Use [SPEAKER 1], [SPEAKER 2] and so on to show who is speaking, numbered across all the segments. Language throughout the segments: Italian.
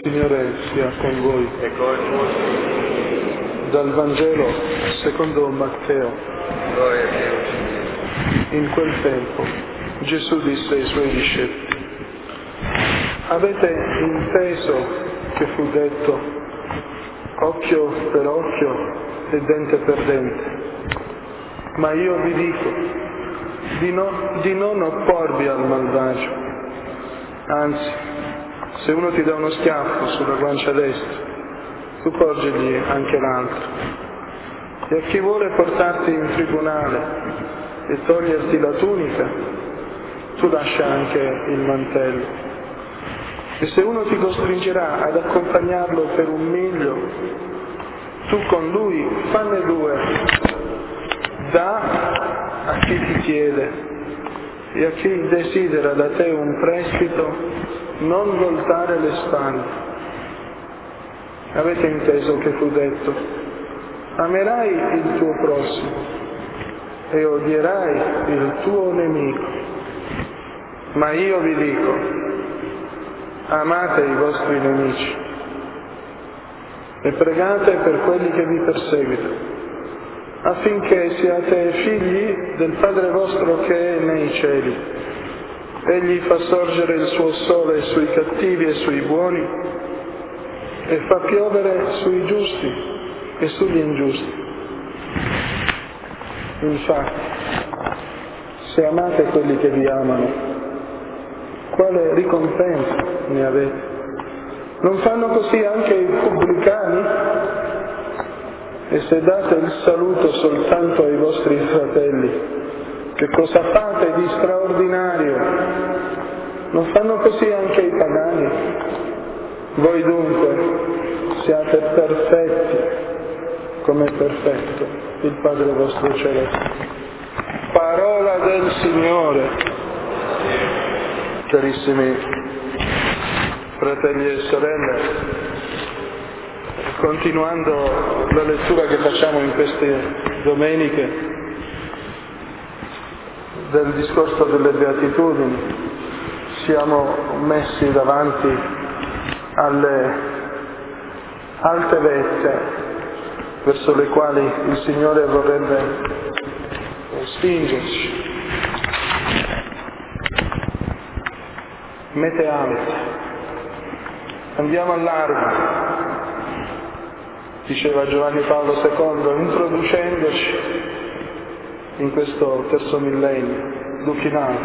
[SPEAKER 1] Signore sia con voi. Dal Vangelo secondo Matteo. In quel tempo Gesù disse ai suoi discepoli: avete inteso che fu detto occhio per occhio e dente per dente, ma io vi dico di non opporvi al malvagio. Anzi, se uno ti dà uno schiaffo sulla guancia destra, tu porgigli anche l'altro. E a chi vuole portarti in tribunale e toglierti la tunica, tu lascia anche il mantello. E se uno ti costringerà ad accompagnarlo per 1 miglio, tu con lui fanne 2. Dà a chi ti chiede, e a chi desidera da te un prestito non voltare le spalle. Avete inteso che fu detto: amerai il tuo prossimo e odierai il tuo nemico. Ma io vi dico: amate i vostri nemici e pregate per quelli che vi perseguitano, affinché siate figli del Padre vostro che è nei cieli. Egli fa sorgere il suo sole sui cattivi e sui buoni e fa piovere sui giusti e sugli ingiusti. Infatti, se amate quelli che vi amano, quale ricompensa ne avete? Non fanno così anche i pubblicani? E se date il saluto soltanto ai vostri fratelli, che cosa fate di straordinario? Non fanno così anche i pagani? Voi dunque siate perfetti, come è perfetto il Padre vostro celeste. Parola del Signore. Carissimi fratelli e sorelle, continuando la lettura che facciamo in queste domeniche del discorso delle beatitudini, siamo messi davanti alle alte vette verso le quali il Signore vorrebbe spingerci. Mete alte, andiamo al largo, diceva Giovanni Paolo II, introducendoci in questo terzo millennio, looking out.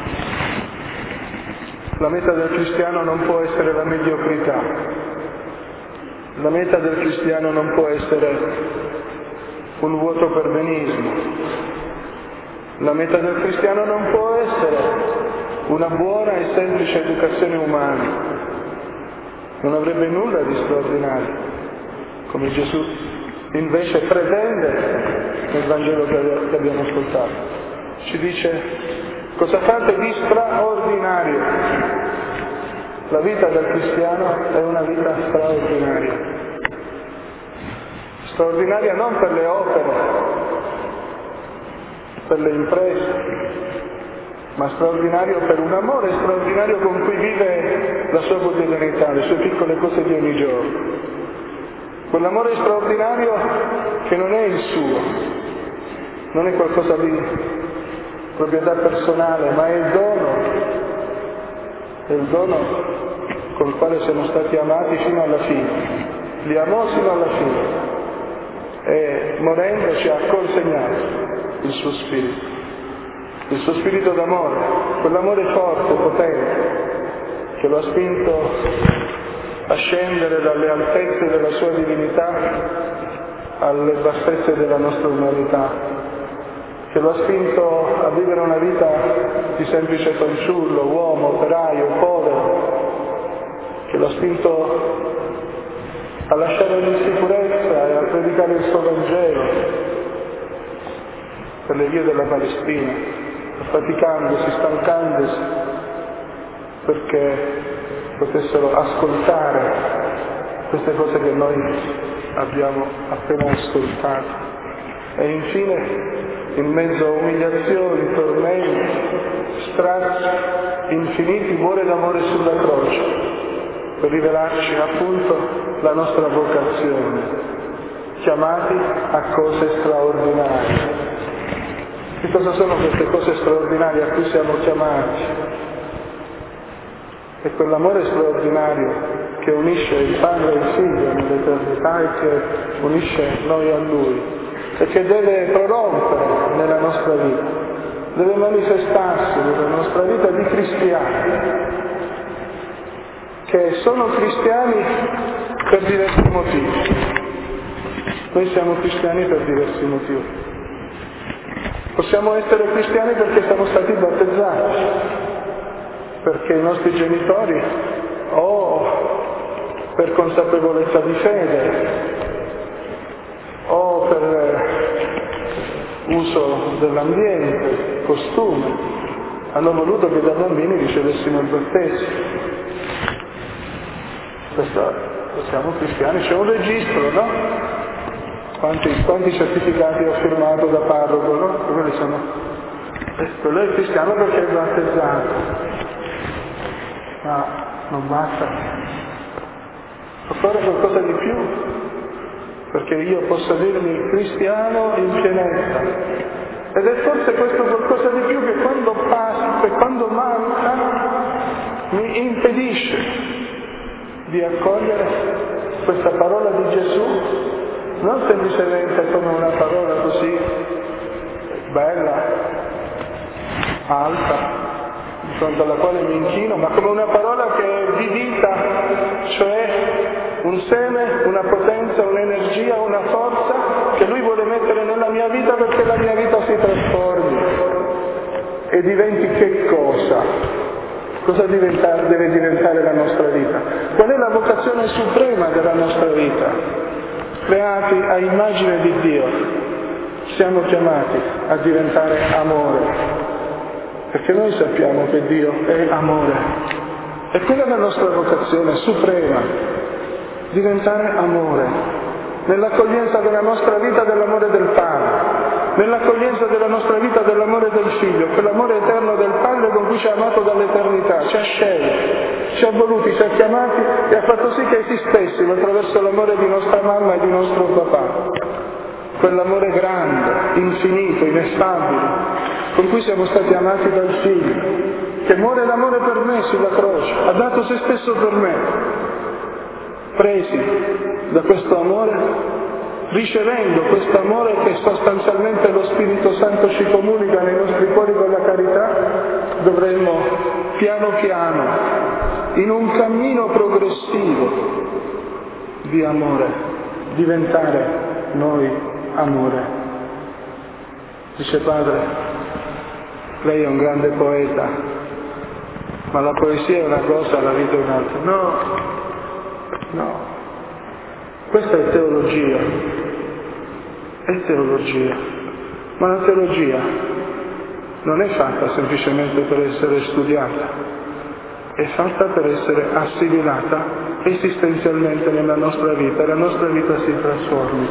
[SPEAKER 1] La meta del cristiano non può essere la mediocrità, la meta del cristiano non può essere un vuoto perbenismo, la meta del cristiano non può essere una buona e semplice educazione umana, non avrebbe nulla di straordinario, come Gesù invece pretende nel Vangelo che abbiamo ascoltato. Ci dice: cosa fate di straordinario? La vita del cristiano è una vita straordinaria. Straordinaria non per le opere, per le imprese, ma straordinario per un amore straordinario con cui vive la sua quotidianità, le sue piccole cose di ogni giorno. Quell'amore straordinario che non è il suo, non è qualcosa di proprietà personale, ma è il dono col quale siamo stati amati fino alla fine. Li amò fino alla fine e morendo ci ha consegnato il suo spirito d'amore, quell'amore forte, potente, che lo ha spinto a scendere dalle altezze della sua divinità alle bassezze della nostra umanità, che lo ha spinto a vivere una vita di semplice fanciullo, uomo, operaio, povero, che lo ha spinto a lasciare l'insicurezza e a predicare il suo Vangelo per le vie della Palestina, affaticandosi, stancandosi, perché potessero ascoltare queste cose che noi abbiamo appena ascoltato. E infine, in mezzo a umiliazioni, tormenti, strazzi infiniti, muore d'amore sulla croce, per rivelarci appunto la nostra vocazione, chiamati a cose straordinarie. Che cosa sono queste cose straordinarie a cui siamo chiamati? È quell'amore straordinario che unisce il Padre e il Figlio nell'eternità e che unisce noi a Lui e che deve prorompere nella nostra vita, deve manifestarsi nella nostra vita di cristiani, che sono cristiani per diversi motivi. Noi siamo cristiani per diversi motivi. Possiamo essere cristiani perché siamo stati battezzati, perché i nostri genitori o per consapevolezza di fede o per uso dell'ambiente, costume, hanno voluto che da bambini ricevessimo il battesimo. Siamo cristiani, c'è un registro, no? Quanti certificati ho firmato da parroco, no? Quelli sono. Quello è cristiano perché è battezzato. Ma non basta. Occorre qualcosa di più, perché io possa dirmi cristiano in pienezza. Ed è forse questo qualcosa di più che quando passa e quando manca mi impedisce di accogliere questa parola di Gesù, non semplicemente come una parola così bella, alta, di fronte alla quale mi inchino, ma come una parola che è di vita, cioè un seme, una potenza, un'energia, una forza che Lui vuole mettere nella mia vita perché la mia vita si trasformi e diventi che cosa? Cosa deve diventare la nostra vita? Qual è la vocazione suprema della nostra vita? Creati a immagine di Dio, siamo chiamati a diventare amore, perché noi sappiamo che Dio è amore. E quella è la nostra vocazione suprema, diventare amore, nell'accoglienza della nostra vita dell'amore del Padre, nell'accoglienza della nostra vita dell'amore del Figlio, quell'amore eterno del Padre con cui ci ha amato dall'eternità, ci ha scelti, ci ha voluti, ci ha chiamati e ha fatto sì che esistessimo attraverso l'amore di nostra mamma e di nostro papà. Quell'amore grande, infinito, ineffabile, con cui siamo stati amati dal Figlio, che muore l'amore per me sulla croce, ha dato se stesso per me. Presi da questo amore, ricevendo questo amore che sostanzialmente lo Spirito Santo ci comunica nei nostri cuori con la carità, dovremmo piano piano, in un cammino progressivo di amore, diventare noi amore. Dice Padre, lei è un grande poeta, ma la poesia è una cosa, la vita è un'altra. No. Questa è teologia, ma la teologia non è fatta semplicemente per essere studiata, è fatta per essere assimilata esistenzialmente nella nostra vita, e la nostra vita si trasformi,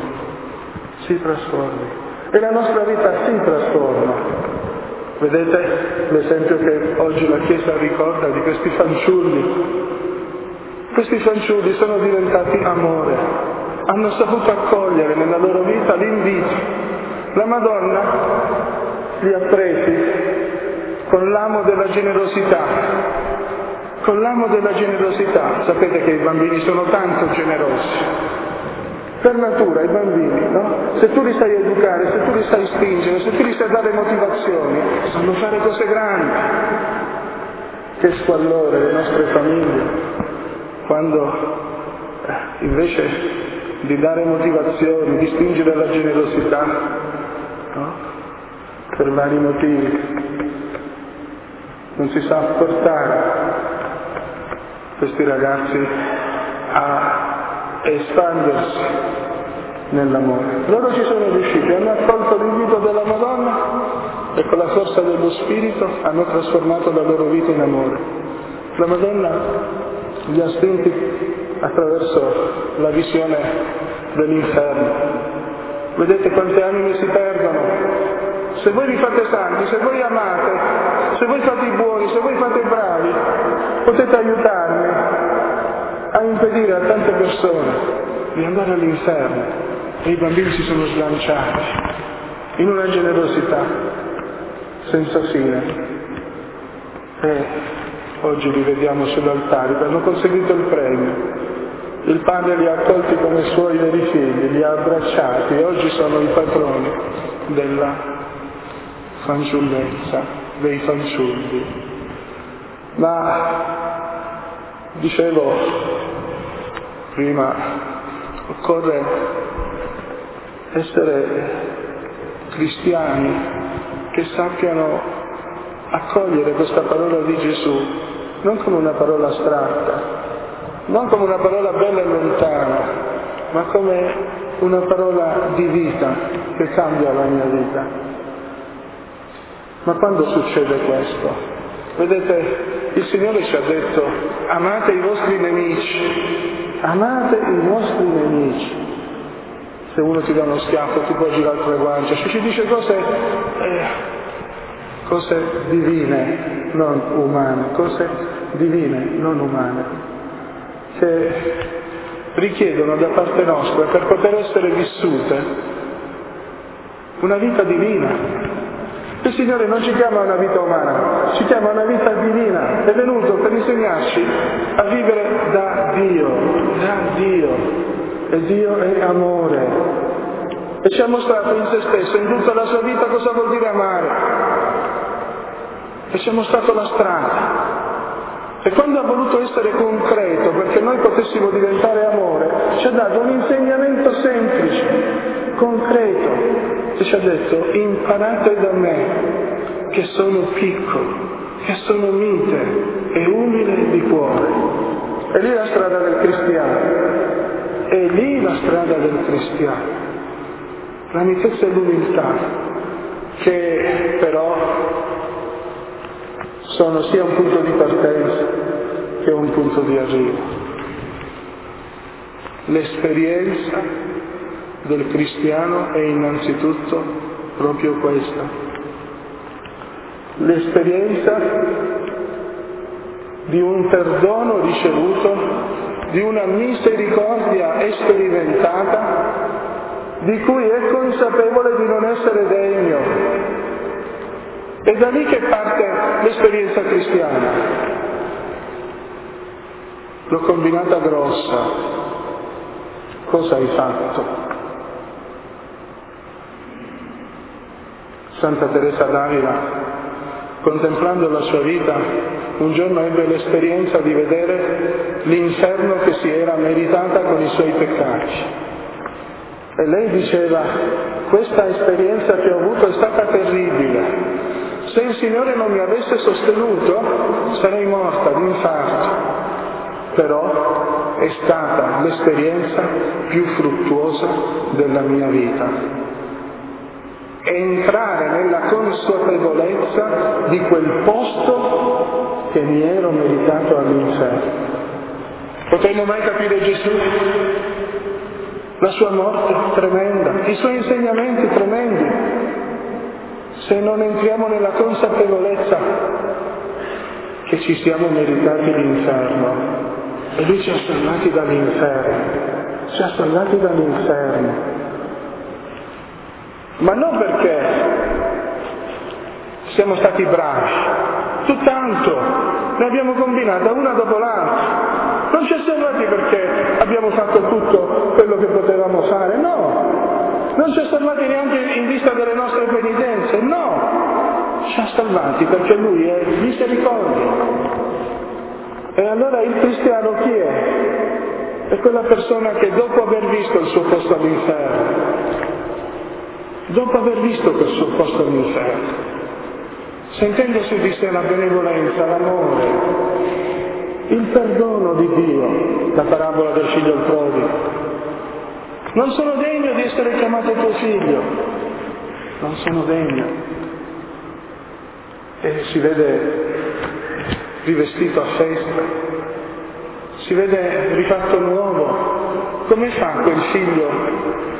[SPEAKER 1] e la nostra vita si trasforma. Vedete l'esempio che oggi la Chiesa ricorda di questi fanciulli. Questi fanciulli sono diventati amore, hanno saputo accogliere nella loro vita l'invito. La Madonna li ha presi con l'amo della generosità. Sapete che i bambini sono tanto generosi. Per natura i bambini, no? Se tu li sai educare, se tu li sai spingere, se tu li sai dare motivazioni, sanno fare cose grandi. Che squallore le nostre famiglie, quando invece di dare motivazioni, di spingere alla generosità, no? Per vari motivi, non si sa portare questi ragazzi a espandersi nell'amore. Loro ci sono riusciti, hanno accolto l'invito della Madonna e con la forza dello Spirito hanno trasformato la loro vita in amore. La Madonna li ha spinti attraverso la visione dell'inferno. Vedete quante anime si perdono. Se voi vi fate santi, se voi amate, se voi fate i buoni, se voi fate i bravi, potete aiutarmi dire a tante persone di andare all'inferno e i bambini si sono slanciati in una generosità senza fine. E oggi li vediamo sull'altare, hanno conseguito il premio. Il padre li ha accolti come suoi veri figli, li ha abbracciati e oggi sono i patroni della fanciullezza, dei fanciulli. Ma dicevo prima, occorre essere cristiani che sappiano accogliere questa parola di Gesù non come una parola astratta, non come una parola bella e lontana, ma come una parola di vita che cambia la mia vita. Ma quando succede questo? Vedete, il Signore ci ha detto: amate i vostri nemici, amate i vostri nemici. Se uno ti dà uno schiaffo ti poggi l'altra guancia, ci dice cose divine, non umane, cose divine, non umane, che richiedono da parte nostra, per poter essere vissute, una vita divina. Il Signore non ci chiama a una vita umana, ci chiama a una vita divina. È venuto per insegnarci a vivere da Dio. E Dio è amore. E ci ha mostrato in se stesso, in tutta la sua vita, cosa vuol dire amare. E ci ha mostrato la strada. E quando ha voluto essere concreto, perché noi potessimo diventare amore, ci ha dato un insegnamento semplice, concreto, e ci ha detto: imparate da me, che sono piccolo, che sono mite e umile di cuore. E lì la strada del cristiano, è lì la strada del cristiano, la mitezza e l'umiltà, che però sono sia un punto di partenza che un punto di arrivo. L'esperienza del cristiano è innanzitutto proprio questa. L'esperienza di un perdono ricevuto, di una misericordia sperimentata, di cui è consapevole di non essere degno. È da lì che parte l'esperienza cristiana. L'ho combinata grossa. Cosa hai fatto? Santa Teresa d'Avila, contemplando la sua vita, un giorno ebbe l'esperienza di vedere l'inferno che si era meritata con i suoi peccati. E lei diceva: questa esperienza che ho avuto è stata terribile. Se il Signore non mi avesse sostenuto, sarei morta di infarto. Però è stata l'esperienza più fruttuosa della mia vita. Entrare nella consapevolezza di quel posto che mi ero meritato all'inferno. Potremmo mai capire Gesù? La sua morte tremenda, i suoi insegnamenti tremendi, se non entriamo nella consapevolezza che ci siamo meritati l'inferno. E Lui ci ha salvati dall'inferno, ma non perché siamo stati bravi, tutt'altro, ne abbiamo combinata una dopo l'altra. Non ci ha salvati perché abbiamo fatto tutto quello che potevamo fare, no. Non ci ha salvati neanche in vista delle nostre penitenze, no. Ci ha salvati perché Lui è misericordia. E allora il cristiano chi è? È quella persona che dopo aver visto il suo posto all'inferno, sentendosi di sé la benevolenza, l'amore, il perdono di Dio, la parabola del figlio prodigo: non sono degno di essere chiamato tuo figlio, non sono degno. E si vede rivestito a festa, si vede rifatto nuovo. Come fa quel figlio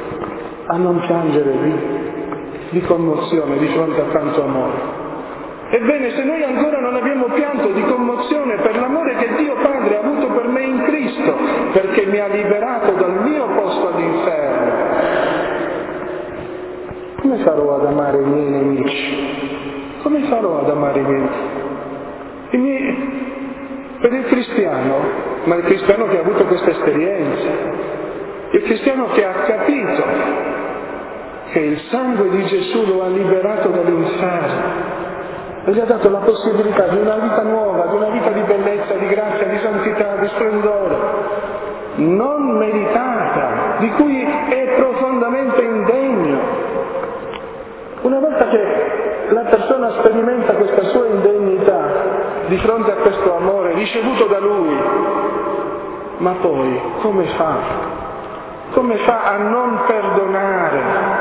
[SPEAKER 1] a non piangere di commozione di fronte a tanto amore? Ebbene, se noi ancora non abbiamo pianto di commozione per l'amore che Dio Padre ha avuto per me in Cristo, perché mi ha liberato dal mio posto all'inferno, come farò ad amare i miei nemici? Come farò ad amare i miei... Per il cristiano, ma il cristiano che ha avuto questa esperienza, il cristiano che ha capito che il sangue di Gesù lo ha liberato dall'inferno e gli ha dato la possibilità di una vita nuova, di una vita di bellezza, di grazia, di santità, di splendore, non meritata, di cui è profondamente indegno. Una volta che la persona sperimenta questa sua indegnità di fronte a questo amore ricevuto da Lui, ma poi come fa? Come fa a non perdonare?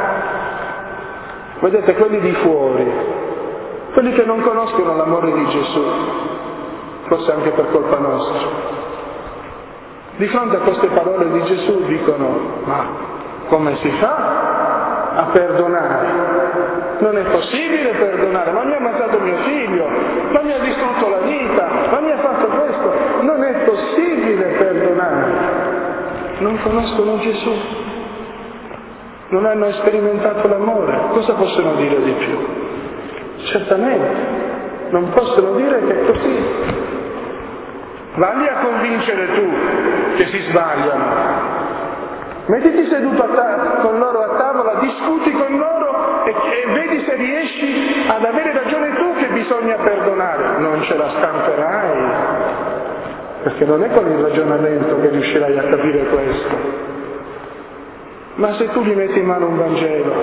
[SPEAKER 1] Vedete, quelli di fuori, quelli che non conoscono l'amore di Gesù, forse anche per colpa nostra, di fronte a queste parole di Gesù dicono: ma come si fa a perdonare? Non è possibile perdonare, ma mi ha ammazzato mio figlio, ma mi ha distrutto la vita, ma mi ha fatto questo. Non è possibile perdonare. Non conoscono Gesù, non hanno sperimentato l'amore. Cosa possono dire di più? Certamente, non possono dire che è così. Valli a convincere tu che si sbagliano. Mettiti seduto con loro a tavola, discuti con loro e vedi se riesci ad avere ragione tu che bisogna perdonare. Non ce la scamperai, perché non è con il ragionamento che riuscirai a capire questo. Ma se tu gli metti in mano un Vangelo,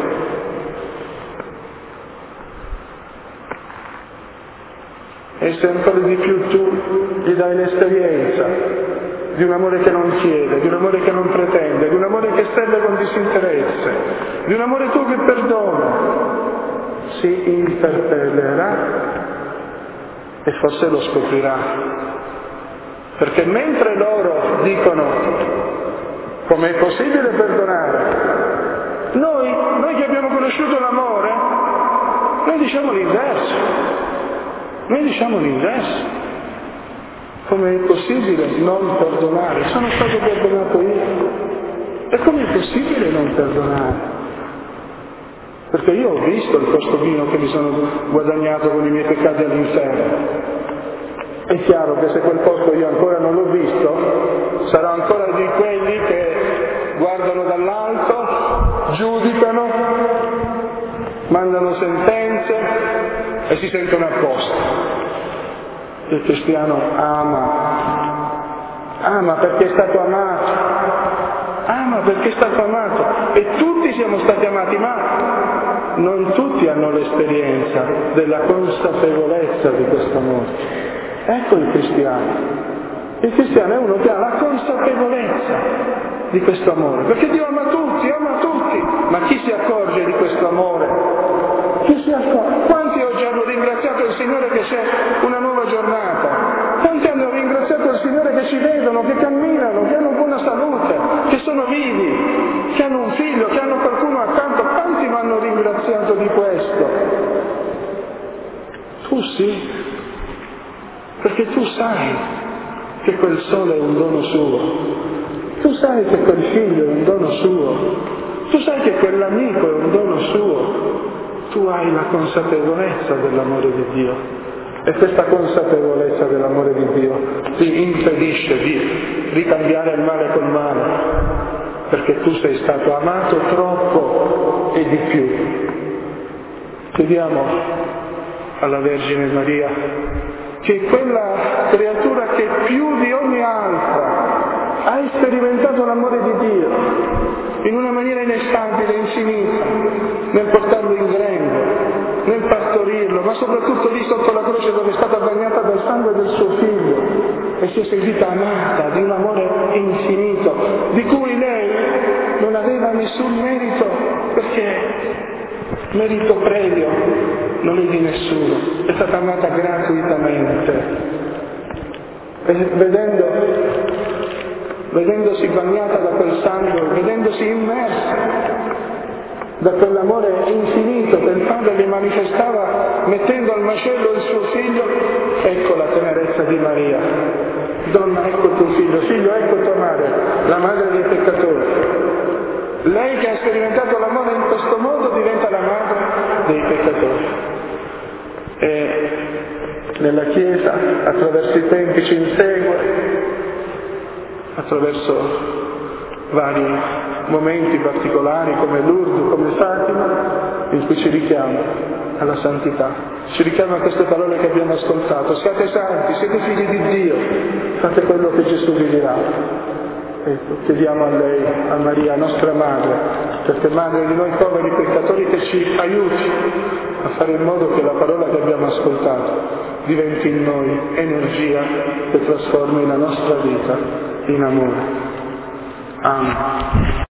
[SPEAKER 1] e se ancora di più tu gli dai l'esperienza di un amore che non chiede, di un amore che non pretende, di un amore che serve con disinteresse, di un amore tuo che perdona, si interpellerà e forse lo scoprirà. Perché mentre loro dicono: com'è possibile perdonare? Noi che abbiamo conosciuto l'amore, noi diciamo l'inverso. Noi diciamo l'inverso. Come è possibile non perdonare? Sono stato perdonato io. E come è possibile non perdonare? Perché io ho visto il postobino che mi sono guadagnato con i miei peccati all'inferno. È chiaro che se quel posto io ancora non l'ho visto, sarò ancora di quelli che guardano dall'alto, giudicano, mandano sentenze e si sentono a posto. Il cristiano ama perché è stato amato, e tutti siamo stati amati, ma non tutti hanno l'esperienza della consapevolezza di questo amore. Ecco il cristiano è uno che ha la consapevolezza di questo amore, perché Dio ama tutti, ma chi si accorge di questo amore? Chi si accorge? Quanti oggi hanno ringraziato il Signore che c'è una nuova giornata? Quanti hanno ringraziato il Signore che ci vedono, che camminano, che hanno buona salute, che sono vivi, che hanno un figlio, che hanno qualcuno accanto? Quanti mi hanno ringraziato di questo? Tu sì, perché tu sai che quel sole è un dono suo, tu sai che quel figlio è un dono suo, tu sai che quell'amico è un dono suo. Tu hai la consapevolezza dell'amore di Dio, e questa consapevolezza dell'amore di Dio ti impedisce di ricambiare il male col male, perché tu sei stato amato troppo e di più. Chiediamo alla Vergine Maria che quella creatura che più di ogni altra ha sperimentato l'amore di Dio in una maniera inestabile, infinita, nel portarlo in grembo, nel partorirlo, ma soprattutto lì sotto la croce dove è stata bagnata dal sangue del suo figlio e si è sentita amata di un amore infinito, di cui lei non aveva nessun merito, perché merito previo non è di nessuno, è stata amata gratuitamente. E vedendosi bagnata da quel sangue, vedendosi immersa da quell'amore infinito che il Padre gli manifestava mettendo al macello il suo figlio. Ecco la tenerezza di Maria. Donna, ecco il tuo figlio, figlio, ecco tua madre, la madre dei peccatori. Lei che ha sperimentato l'amore in questo modo diventa la madre dei peccatori. E nella Chiesa, attraverso i tempi, ci insegue, attraverso vari momenti particolari come Lourdes, come Fatima, in cui ci richiama alla santità, ci richiama a queste parole che abbiamo ascoltato: siate santi, siete figli di Dio, fate quello che Gesù vi dirà. Ecco, chiediamo a lei, a Maria, nostra madre, perché madre di noi poveri peccatori, che ci aiuti a fare in modo che la parola che abbiamo ascoltato diventi in noi energia che trasformi la nostra vita in amore. Amen.